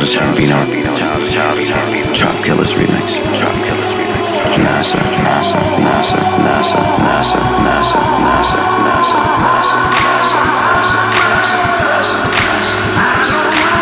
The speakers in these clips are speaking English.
Childish Gambino, Trap Killers remix. NASA, NASA, NASA, NASA, NASA, NASA, NASA, NASA, NASA, NASA, NASA, NASA, NASA, NASA.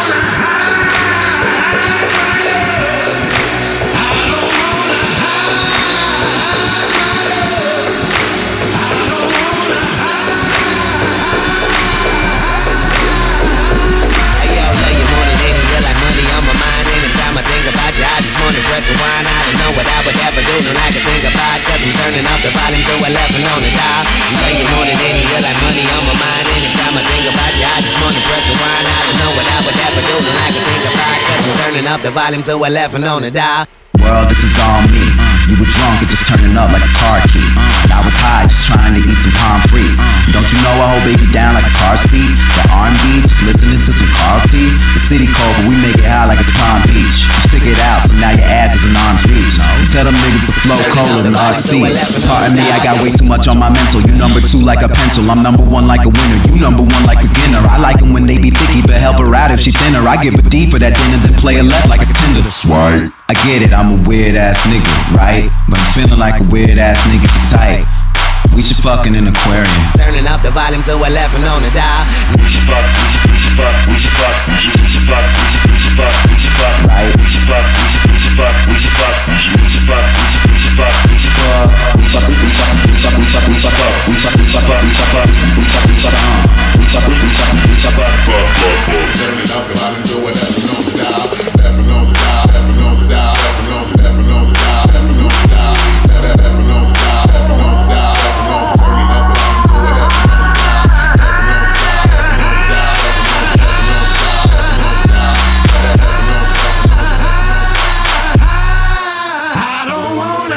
I just wanna press a wine. I don't know what I would ever do, don't like to think about, cause I'm turning up the volume to 11 on the dial. Play you more than any, you like money on my mind. Anytime I think about you, I just wanna press a wine. I don't know what I would ever do, don't like to think about, cause I'm turning up the volume to 11 on the dial. World, this is all me. You were drunk and just turning up like a car key. And I was high just trying to eat some pommes frites. Don't you know I hold baby down like a car seat? That R&B, just listening to some Carl T. The city cold, but we make it high like it's Palm Beach. You stick it out, so now your ass is in arm's reach. And tell them niggas the flow colder than RC. Pardon me, I got way too much on my mental. You number 2 like a pencil, I'm number 1 like a winner. You number 1 like a beginner. I like them when they be thicky, but help her out if she thinner. I give a D for that dinner, then play a left like it's Tinder. Swipe. I get it, I'm a weird ass nigga, right? But I'm feeling like a weird ass nigga tight. We should fuck in an aquarium. Turning up the volume to 11 on the dial. We should fuck, we should fuck, we should fuck, we should fuck, we should fuck, we should fuck, right? We should fuck, we should fuck, we should fuck, we should fuck, we should fuck, we should fuck, we should fuck, we should fuck, we should fuck, we should fuck, we should fuck, we should fuck, we should fuck, we should fuck, we should fuck. Turning up the volume to 11 on the dial, 11 on the dial, 11 on the dial, 11 on the dial, 11 on the dial, 11 on the dial, 11 on the dial, 11 on the dial. Turning up the volume to 11 on the dial, 11 on the dial, 11 on the dial, 11 on the dial, 11 on the dial, 11 on the dial. I don't wanna.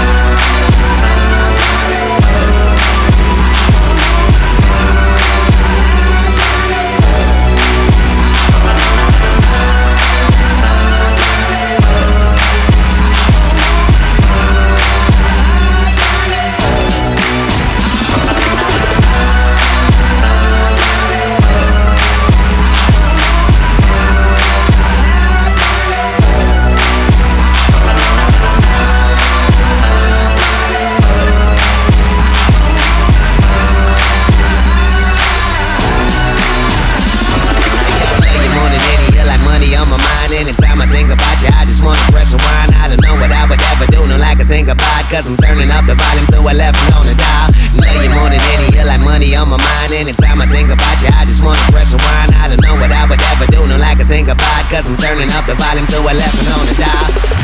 Anytime I think about you, I just wanna press a wine. I don't know what I would ever do, don't like to think about, cause I'm turning up the volume to 11 on the dial. Know you more than any, you like money on my mind. Anytime I think about you, I just wanna press a wine. I don't know what I would ever do, don't like to think about, cause I'm turning up the volume to 11 on the dial.